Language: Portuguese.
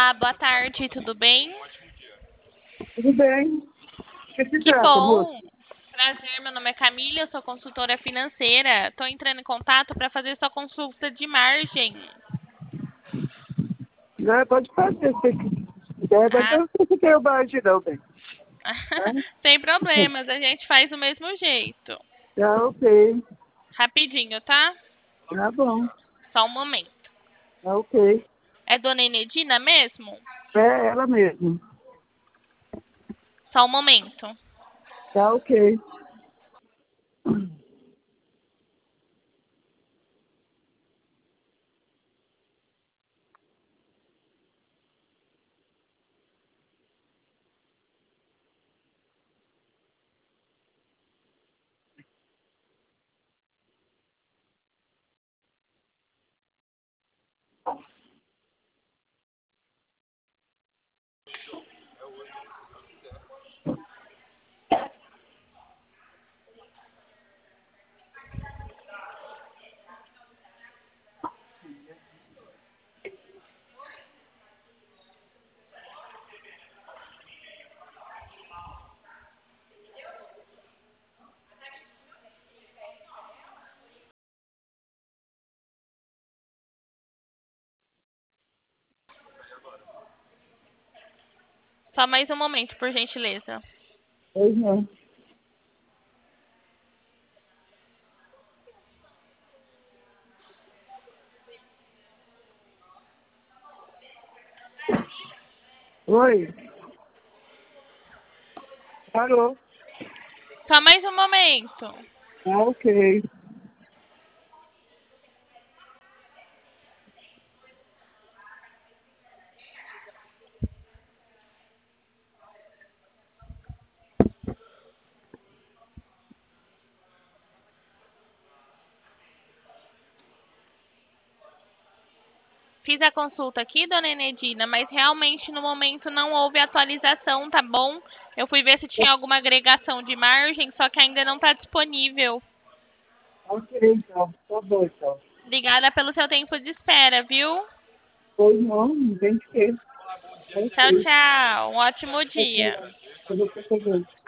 Olá, boa tarde, tudo bem? Tudo bem? O que se Que trata, moço? bom! Prazer, meu nome é Camila, eu sou consultora financeira. Estou entrando em contato para fazer sua consulta de margem. Não, pode fazer. Se quiser, mas Ah, eu não sei se tem o margem, não, bem. sem problemas, a gente faz do mesmo jeito. Tá, ok. Rapidinho, tá? Tá bom. Só um momento. Tá ok. É Dona Enedina mesmo? É ela mesmo. Só um momento. Tá ok. Só mais um momento, por gentileza. Pois não. Oi. Parou. Só mais um momento. Tá ok. Fiz a consulta aqui, Dona Enedina, mas realmente no momento não houve atualização, tá bom? Eu fui ver se tinha alguma agregação de margem, só que ainda não está disponível. Ok, então. Tá bom, então. Obrigada pelo seu tempo de espera, viu? Pois não tem de quê. Tchau, Ok. tchau. Um ótimo Ok. dia. Eu vou perceber.